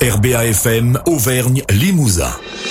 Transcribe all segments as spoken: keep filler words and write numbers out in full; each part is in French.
R B A F M Auvergne Limousin.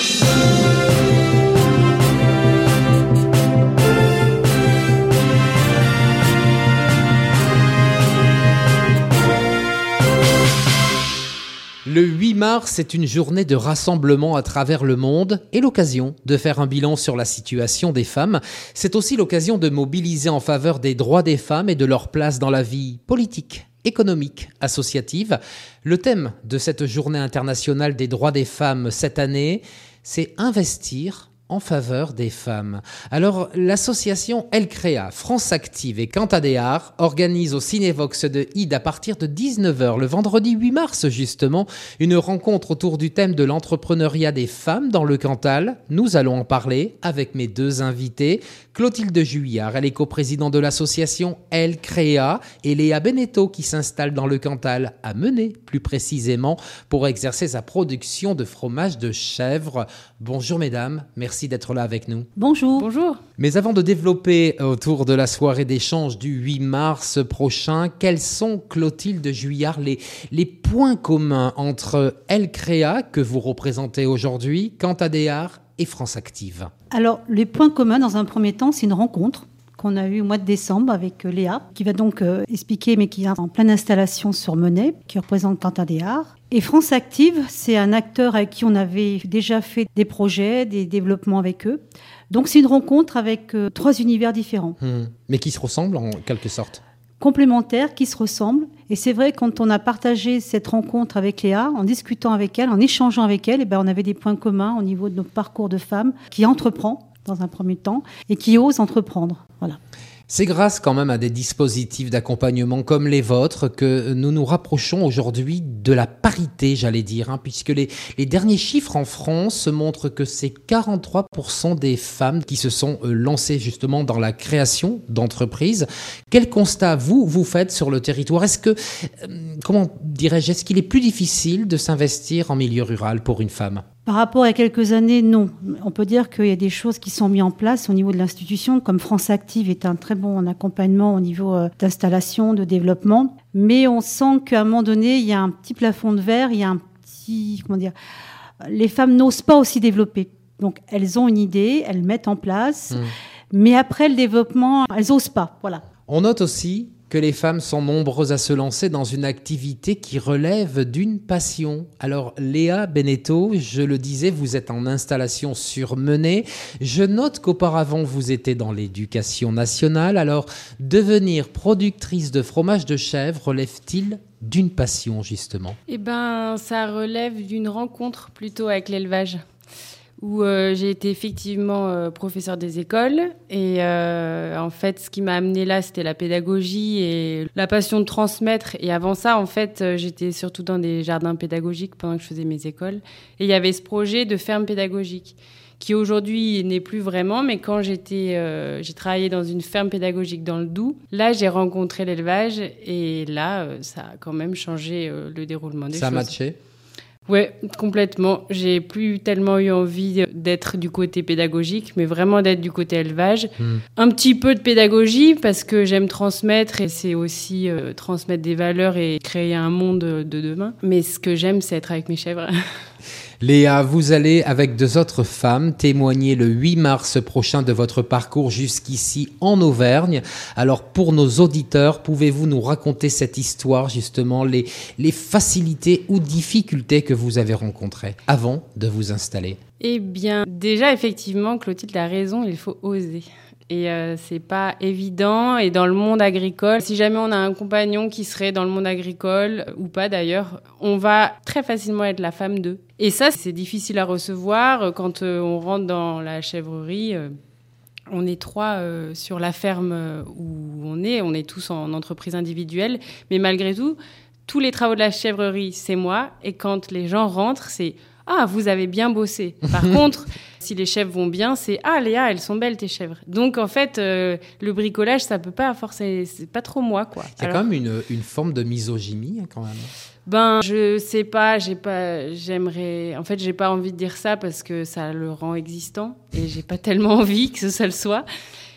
Le huit mars est une journée de rassemblement à travers le monde et l'occasion de faire un bilan sur la situation des femmes. C'est aussi l'occasion de mobiliser en faveur des droits des femmes et de leur place dans la vie politique, économique, associative. Le thème de cette journée internationale des droits des femmes cette année, c'est investir en faveur des femmes. Alors, l'association Elle Créa, France Active et Cantadéar organisent au Cinévox de Ide à partir de dix-neuf heures, le vendredi huit mars justement, une rencontre autour du thème de l'entrepreneuriat des femmes dans le Cantal. Nous allons en parler avec mes deux invités. Clotilde Juillard, elle est coprésidente de l'association Elle Créa, et Léa Beneteau qui s'installe dans le Cantal, à Menay plus précisément, pour exercer sa production de fromage de chèvre. Bonjour mesdames, merci d'être là avec nous. Bonjour. Bonjour. Mais avant de développer autour de la soirée d'échange du huit mars prochain, quels sont, Clotilde Juillard, les, les points communs entre Elle Créa, que vous représentez aujourd'hui, Cantadéar et France Active? Alors, les points communs, dans un premier temps, c'est une rencontre qu'on a eue au mois de décembre avec Léa, qui va donc euh, expliquer, mais qui est en pleine installation sur Menay, qui représente Cantadéar. Et France Active, c'est un acteur avec qui on avait déjà fait des projets, des développements avec eux. Donc, c'est une rencontre avec euh, trois univers différents. Mmh. Mais qui se ressemblent en quelque sorte? Complémentaires, qui se ressemblent. Et c'est vrai, quand on a partagé cette rencontre avec Léa, en discutant avec elle, en échangeant avec elle, et ben on avait des points communs au niveau de nos parcours de femmes qui entreprend dans un premier temps et qui ose entreprendre. Voilà. C'est grâce quand même à des dispositifs d'accompagnement comme les vôtres que nous nous rapprochons aujourd'hui de la parité, j'allais dire, hein, puisque les, les derniers chiffres en France montrent que c'est quarante-trois pour cent des femmes qui se sont euh, lancées justement dans la création d'entreprises. Quel constat vous, vous faites sur le territoire? Est-ce que, euh, comment dirais-je, est-ce qu'il est plus difficile de s'investir en milieu rural pour une femme? Par rapport à quelques années, non. On peut dire qu'il y a des choses qui sont mises en place au niveau de l'institution, comme France Active est un très bon accompagnement au niveau d'installation, de développement. Mais on sent qu'à un moment donné, il y a un petit plafond de verre, il y a un petit... Comment dire ? Les femmes n'osent pas aussi développer. Donc, elles ont une idée, elles mettent en place, mmh. mais après le développement, elles n'osent pas. Voilà. On note aussi que les femmes sont nombreuses à se lancer dans une activité qui relève d'une passion. Alors, Léa Beneteau, je le disais, vous êtes en installation sur Menay. Je note qu'auparavant, vous étiez dans l'éducation nationale. Alors, devenir productrice de fromage de chèvre relève-t-il d'une passion, justement? Eh bien, ça relève d'une rencontre plutôt avec l'élevage, où euh, j'ai été effectivement euh, professeure des écoles. Et euh, en fait, ce qui m'a amenée là, c'était la pédagogie et la passion de transmettre. Et avant ça, en fait, euh, j'étais surtout dans des jardins pédagogiques pendant que je faisais mes écoles. Et il y avait ce projet de ferme pédagogique, qui aujourd'hui n'est plus vraiment, mais quand j'étais, euh, j'ai travaillé dans une ferme pédagogique dans le Doubs, là, j'ai rencontré l'élevage. Et là, euh, ça a quand même changé euh, le déroulement des ça choses. Ça a matché? Ouais, complètement. J'ai plus tellement eu envie d'être du côté pédagogique, mais vraiment d'être du côté élevage. Mmh. Un petit peu de pédagogie parce que j'aime transmettre et c'est aussi euh, transmettre des valeurs et créer un monde de demain. Mais ce que j'aime, c'est être avec mes chèvres. Léa, vous allez, avec deux autres femmes, témoigner le huit mars prochain de votre parcours jusqu'ici en Auvergne. Alors, pour nos auditeurs, pouvez-vous nous raconter cette histoire, justement, les, les facilités ou difficultés que vous avez rencontrées avant de vous installer? Eh bien, déjà, effectivement, Clotilde a raison, il faut oser. Et euh, c'est pas évident. Et dans le monde agricole, si jamais on a un compagnon qui serait dans le monde agricole, ou pas d'ailleurs, on va très facilement être la femme d'eux. Et ça, c'est difficile à recevoir. Quand euh, on rentre dans la chèvrerie, euh, on est trois euh, sur la ferme où on est. On est tous en entreprise individuelle. Mais malgré tout, tous les travaux de la chèvrerie, c'est moi. Et quand les gens rentrent, c'est... Ah, vous avez bien bossé. Par contre, si les chèvres vont bien, c'est « Ah, Léa, elles sont belles, tes chèvres. » Donc, en fait, euh, le bricolage, ça peut pas forcer... C'est pas trop moi, quoi. Il y a Alors... quand même une, une forme de misogynie, hein, quand même. Ben, je sais pas, j'ai pas... J'aimerais... En fait, j'ai pas envie de dire ça parce que ça le rend existant et j'ai pas tellement envie que ça le soit.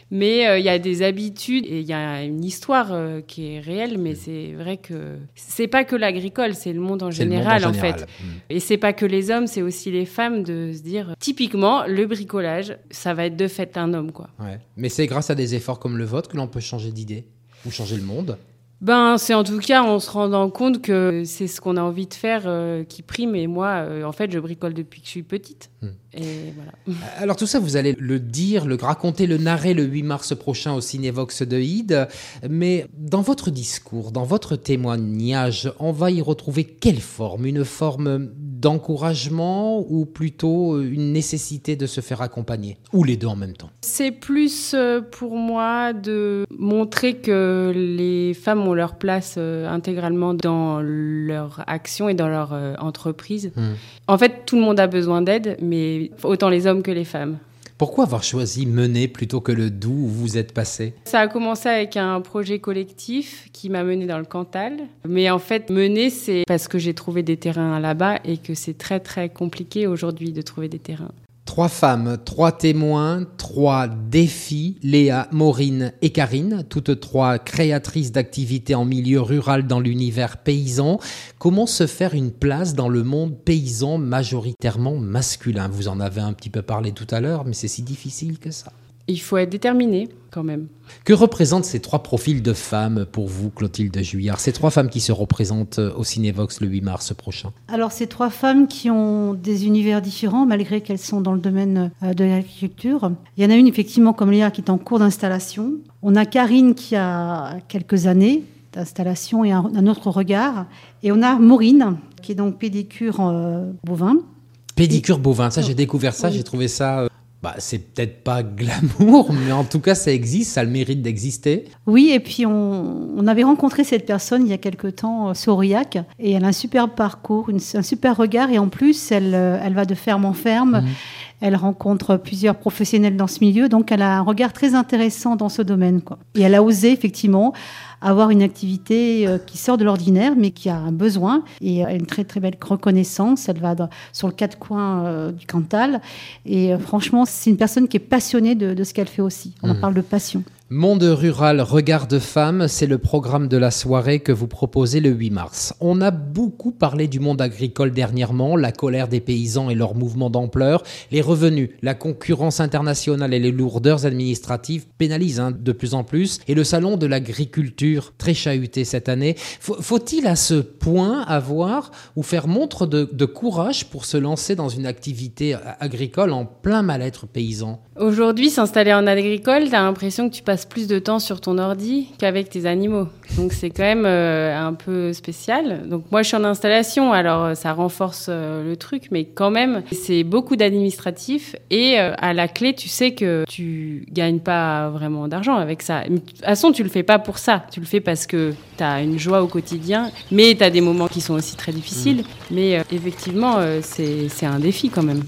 Mais il euh, y a des habitudes et il y a une histoire euh, qui est réelle, mais c'est vrai que c'est pas que l'agricole, c'est le monde en général, le monde en, en général. fait. Mmh. Et c'est pas que les hommes, c'est aussi les femmes de se dire, typiquement, le bricolage, ça va être de fait un homme, quoi. Ouais. Mais c'est grâce à des efforts comme le vôtre que l'on peut changer d'idée ou changer le monde. Ben, c'est en tout cas en se rendant compte que c'est ce qu'on a envie de faire euh, qui prime. Et moi, euh, en fait, je bricole depuis que je suis petite. Mmh. Et voilà. Alors tout ça, vous allez le dire, le raconter, le narrer le huit mars prochain au Cinévox de Ide. Mais dans votre discours, dans votre témoignage, on va y retrouver quelle forme ? Une forme d'encouragement ou plutôt une nécessité de se faire accompagner ? Ou les deux en même temps ? C'est plus pour moi de montrer que les femmes ont leur place intégralement dans leur action et dans leur entreprise. Mmh. En fait, tout le monde a besoin d'aide, mais autant les hommes que les femmes. Pourquoi avoir choisi Mener plutôt que le Doubs où vous êtes passé ? Ça a commencé avec un projet collectif qui m'a menée dans le Cantal. Mais en fait, Mener, c'est parce que j'ai trouvé des terrains là-bas et que c'est très très compliqué aujourd'hui de trouver des terrains. Trois femmes, trois témoins, trois défis, Léa, Maureen et Karine, toutes trois créatrices d'activités en milieu rural dans l'univers paysan. Comment se faire une place dans le monde paysan majoritairement masculin ? Vous en avez un petit peu parlé tout à l'heure, mais c'est si difficile que ça. Il faut être déterminé quand même. Que représentent ces trois profils de femmes pour vous, Clotilde Juillard ? Ces trois femmes qui se représentent au Cinévox le huit mars prochain. Alors, ces trois femmes qui ont des univers différents, malgré qu'elles sont dans le domaine de l'agriculture. Il y en a une, effectivement, comme Léa, qui est en cours d'installation. On a Karine qui a quelques années d'installation et un, un autre regard. Et on a Maureen, qui est donc pédicure euh, bovin. Pédicure et... bovin, ça, j'ai découvert ça, oui. J'ai trouvé ça... Euh... Bah, c'est peut-être pas glamour, mais en tout cas, ça existe, ça a le mérite d'exister. Oui, et puis on, on avait rencontré cette personne il y a quelque temps sur Aurillac, et elle a un super parcours, une, un super regard, et en plus, elle, elle va de ferme en ferme. Mmh. Elle rencontre plusieurs professionnels dans ce milieu, donc elle a un regard très intéressant dans ce domaine, quoi. Et elle a osé, effectivement, avoir une activité euh, qui sort de l'ordinaire, mais qui a un besoin, et euh, une très très belle reconnaissance. Elle va dans, sur le quatre coins euh, du Cantal, et euh, franchement, c'est une personne qui est passionnée de, de ce qu'elle fait aussi. On mmh. en parle de passion. Monde rural, regard de femme, c'est le programme de la soirée que vous proposez le huit mars. On a beaucoup parlé du monde agricole dernièrement, la colère des paysans et leur mouvement d'ampleur, les revenus, la concurrence internationale et les lourdeurs administratives pénalisent hein, de plus en plus, et le salon de l'agriculture, très chahuté cette année. Faut, faut-il à ce point avoir ou faire montre de, de courage pour se lancer dans une activité agricole en plein mal-être paysan ? Aujourd'hui, s'installer en agricole, t'as l'impression que tu passes plus de temps sur ton ordi qu'avec tes animaux. Donc c'est quand même euh, un peu spécial. Donc moi je suis en installation, alors ça renforce euh, le truc, mais quand même c'est beaucoup d'administratifs et euh, à la clé tu sais que tu gagnes pas vraiment d'argent avec ça. Mais, de toute façon tu le fais pas pour ça, tu le fais parce que t'as une joie au quotidien, mais t'as des moments qui sont aussi très difficiles. Mmh. Mais euh, effectivement euh, c'est, c'est un défi quand même.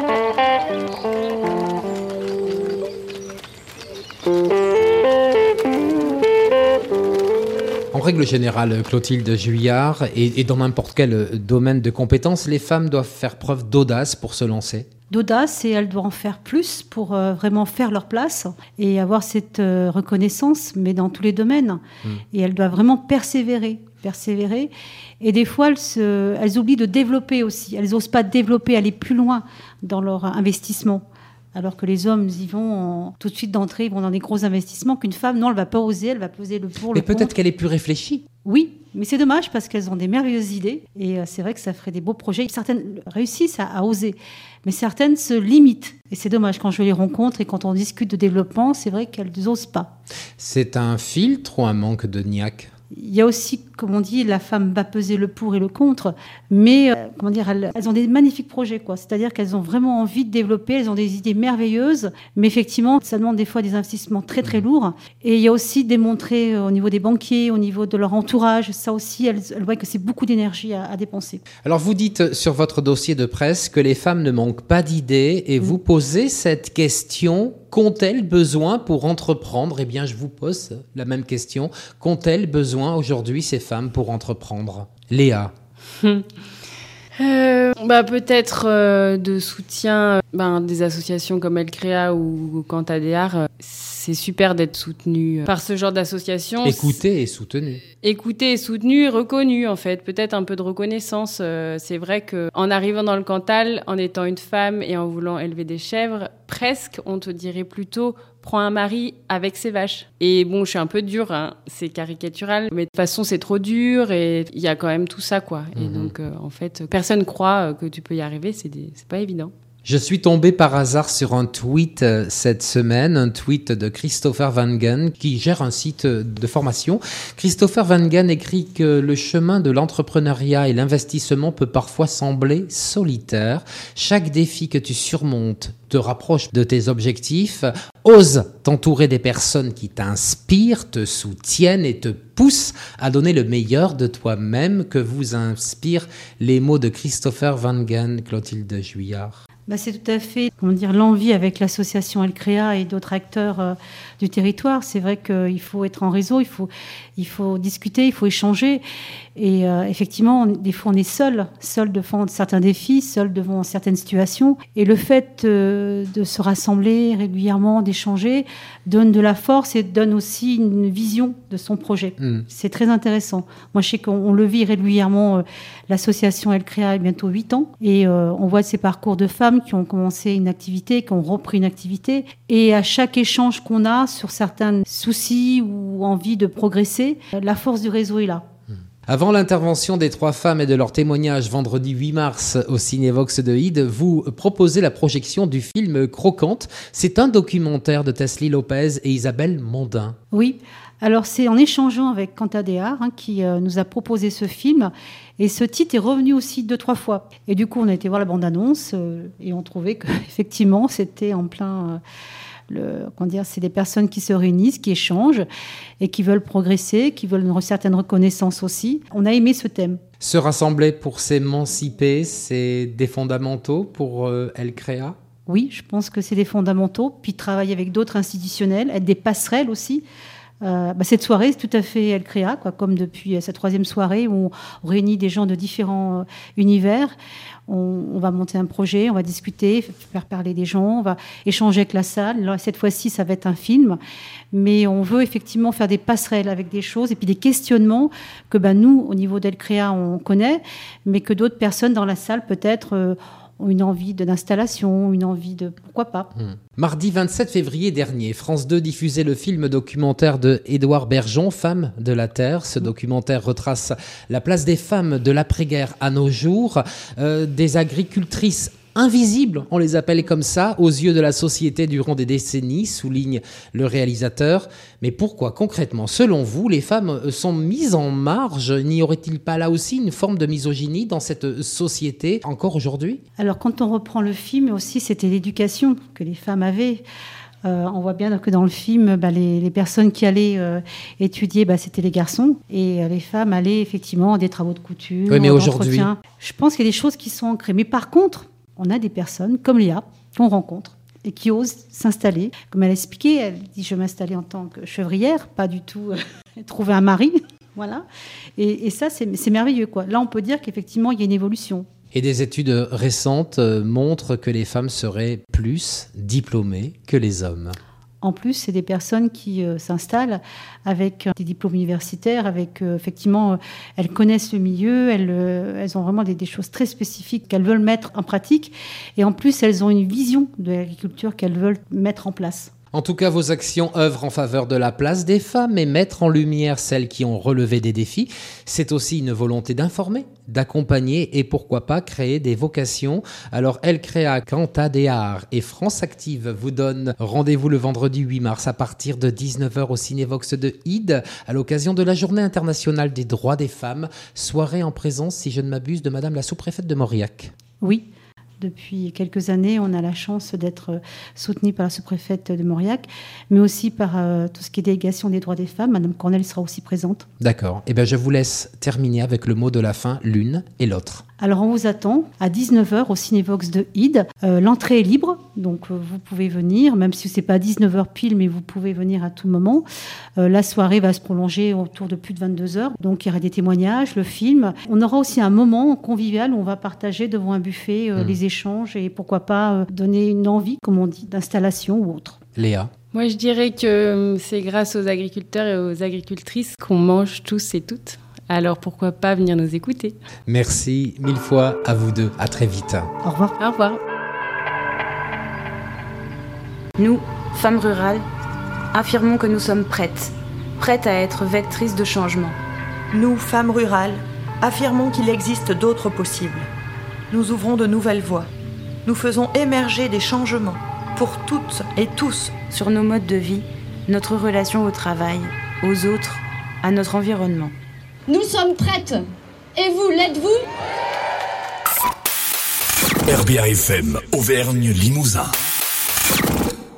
En règle générale, Clotilde Juillard, et, et dans n'importe quel domaine de compétences, les femmes doivent faire preuve d'audace pour se lancer. D'audace, et elles doivent en faire plus pour euh, vraiment faire leur place et avoir cette euh, reconnaissance, mais dans tous les domaines. Mmh. Et elles doivent vraiment persévérer, persévérer. Et des fois, elles, se, elles oublient de développer aussi. Elles n'osent pas développer, aller plus loin dans leur investissement. Alors que les hommes y vont en, tout de suite d'entrée, ils vont dans des gros investissements, qu'une femme, non, elle ne va pas oser, elle va poser le pour, le contre. Mais peut-être qu'elle est plus réfléchie. Oui, mais c'est dommage parce qu'elles ont des merveilleuses idées et euh, c'est vrai que ça ferait des beaux projets. Certaines réussissent à, à oser, mais certaines se limitent. Et c'est dommage, quand je les rencontre et quand on discute de développement, c'est vrai qu'elles n'osent pas. C'est un filtre ou un manque de niaque ? Il y a aussi, comme on dit, la femme va peser le pour et le contre, mais euh, comment dire, elles, elles ont des magnifiques projets, quoi. C'est-à-dire qu'elles ont vraiment envie de développer, elles ont des idées merveilleuses, mais effectivement, ça demande des fois des investissements très très lourds. Et il y a aussi démontrer euh, au niveau des banquiers, au niveau de leur entourage, ça aussi, elles, elles voient que c'est beaucoup d'énergie à, à dépenser. Alors vous dites sur votre dossier de presse que les femmes ne manquent pas d'idées, et mmh. vous posez cette question: qu'ont-elles besoin pour entreprendre ? Eh bien, je vous pose la même question. Qu'ont-elles besoin aujourd'hui, ces femmes, pour entreprendre ? Léa. Hum. Euh, bah, peut-être euh, de soutien euh, ben, des associations comme El Créa ou Cantadéar. Euh, c'est super d'être soutenu par ce genre d'association. Écouté et soutenu. Écouté et soutenu et reconnu, en fait. Peut-être un peu de reconnaissance. Euh, c'est vrai qu'en arrivant dans le Cantal, en étant une femme et en voulant élever des chèvres, presque, on te dirait plutôt « prends un mari avec ses vaches ». Et bon, je suis un peu dure, hein, c'est caricatural, mais de toute façon, c'est trop dur et il y a quand même tout ça, quoi. Mmh. Et donc, euh, en fait, personne croit que tu peux y arriver, c'est, des... c'est pas évident. Je suis tombé par hasard sur un tweet euh, cette semaine, un tweet de Christopher Wangen qui gère un site de formation. Christopher Wangen écrit que le chemin de l'entrepreneuriat et l'investissement peut parfois sembler solitaire. Chaque défi que tu surmontes te rapproche de tes objectifs. Ose t'entourer des personnes qui t'inspirent, te soutiennent et te poussent à donner le meilleur de toi-même. Que vous inspirent les mots de Christopher Wangen, Clotilde Juillard? Bah, c'est tout à fait, comment dire, l'envie avec l'association Elcrea et d'autres acteurs euh, du territoire. C'est vrai qu'il faut être en réseau, il faut, il faut discuter, il faut échanger. Et euh, effectivement, on, des fois, on est seul, seul devant certains défis, seul devant certaines situations. Et le fait euh, de se rassembler régulièrement, d'échanger, donne de la force et donne aussi une vision de son projet. Mmh. C'est très intéressant. Moi, je sais qu'on on le vit régulièrement. Euh, l'association Elcrea a bientôt huit ans. Et euh, on voit ces parcours de femmes qui ont commencé une activité, qui ont repris une activité. Et à chaque échange qu'on a sur certains soucis ou envie de progresser, la force du réseau est là. Avant l'intervention des trois femmes et de leur témoignage vendredi huit mars au Cinévox de Ide, vous proposez la projection du film Croquante. C'est un documentaire de Teslie Lopez et Isabelle Mondin. Oui, alors c'est en échangeant avec Quentin Déard hein, qui euh, nous a proposé ce film. Et ce titre est revenu aussi deux, trois fois. Et du coup, on a été voir la bande-annonce euh, et on trouvait qu'effectivement, c'était en plein... Euh, Le, comment dire, c'est des personnes qui se réunissent, qui échangent et qui veulent progresser, qui veulent une certaine reconnaissance aussi. On a aimé ce thème. Se rassembler pour s'émanciper, c'est des fondamentaux pour euh, Elcrea ? Oui, je pense que c'est des fondamentaux. Puis travailler avec d'autres institutionnels, être des passerelles aussi. Euh, bah cette soirée, c'est tout à fait Elcrea, quoi, comme depuis cette troisième soirée où on réunit des gens de différents euh, univers. On, on va monter un projet, on va discuter, faire parler des gens, on va échanger avec la salle. Là, cette fois-ci, ça va être un film. Mais on veut effectivement faire des passerelles avec des choses et puis des questionnements que bah, nous, au niveau d'Elcrea, on connaît, mais que d'autres personnes dans la salle, peut-être... Euh, ont une envie de, d'installation, une envie de... Pourquoi pas mmh. Mardi vingt-sept février dernier, France deux diffusait le film documentaire de Édouard Bergeon, Femmes de la Terre. Ce mmh. documentaire retrace la place des femmes de l'après-guerre à nos jours, euh, des agricultrices invisibles, on les appelle comme ça, aux yeux de la société durant des décennies, souligne le réalisateur. Mais pourquoi concrètement, selon vous, les femmes sont mises en marge ? N'y aurait-il pas là aussi une forme de misogynie dans cette société encore aujourd'hui ? Alors quand on reprend le film aussi, c'était l'éducation que les femmes avaient. Euh, on voit bien que dans le film, bah, les, les personnes qui allaient euh, étudier, bah, c'était les garçons. Et euh, les femmes allaient effectivement à des travaux de couture, oui, mais aujourd'hui... Je pense qu'il y a des choses qui sont ancrées. Mais par contre, on a des personnes comme Léa qu'on rencontre et qui osent s'installer. Comme elle a expliqué, elle dit « je vais m'installer en tant que chevrière, pas du tout euh, trouver un mari ». Voilà. Et, et ça, c'est, c'est merveilleux, quoi. Là, on peut dire qu'effectivement, il y a une évolution. Et des études récentes euh, montrent que les femmes seraient plus diplômées que les hommes. En plus, c'est des personnes qui euh, s'installent avec euh, des diplômes universitaires, avec euh, effectivement, euh, elles connaissent le milieu, elles, euh, elles ont vraiment des, des choses très spécifiques qu'elles veulent mettre en pratique. Et en plus, elles ont une vision de l'agriculture qu'elles veulent mettre en place. En tout cas, vos actions œuvrent en faveur de la place des femmes et mettre en lumière celles qui ont relevé des défis. C'est aussi une volonté d'informer, d'accompagner et pourquoi pas créer des vocations. Alors Elcrea, Quentin Déard et France Active vous donnent rendez-vous le vendredi huit mars à partir de dix-neuf heures au Cinévox de Ide à l'occasion de la Journée internationale des droits des femmes. Soirée en présence, si je ne m'abuse, de Madame la sous-préfète de Mauriac. Oui. Depuis quelques années, on a la chance d'être soutenu par la sous-préfète de Mauriac, mais aussi par euh, tout ce qui est délégation des droits des femmes. Madame Cornel sera aussi présente. D'accord. Eh bien, je vous laisse terminer avec le mot de la fin, l'une et l'autre. Alors, on vous attend à dix-neuf heures au Cinévox de Ide. Euh, l'entrée est libre, donc euh, vous pouvez venir, même si ce n'est pas à dix-neuf heures pile, mais vous pouvez venir à tout moment. Euh, la soirée va se prolonger autour de plus de vingt-deux heures, donc il y aura des témoignages, le film. On aura aussi un moment convivial où on va partager devant un buffet euh, mmh. les échanges et pourquoi pas euh, donner une envie, comme on dit, d'installation ou autre. Léa ? Moi, je dirais que c'est grâce aux agriculteurs et aux agricultrices qu'on mange tous et toutes. Alors pourquoi pas venir nous écouter ? Merci mille fois à vous deux. À très vite. Au revoir. Au revoir. Nous, femmes rurales, affirmons que nous sommes prêtes, prêtes à être vectrices de changement. Nous, femmes rurales, affirmons qu'il existe d'autres possibles. Nous ouvrons de nouvelles voies. Nous faisons émerger des changements pour toutes et tous. Sur nos modes de vie, notre relation au travail, aux autres, à notre environnement. Nous sommes prêtes. Et vous, l'êtes-vous ? R B A F M, Auvergne Limousin.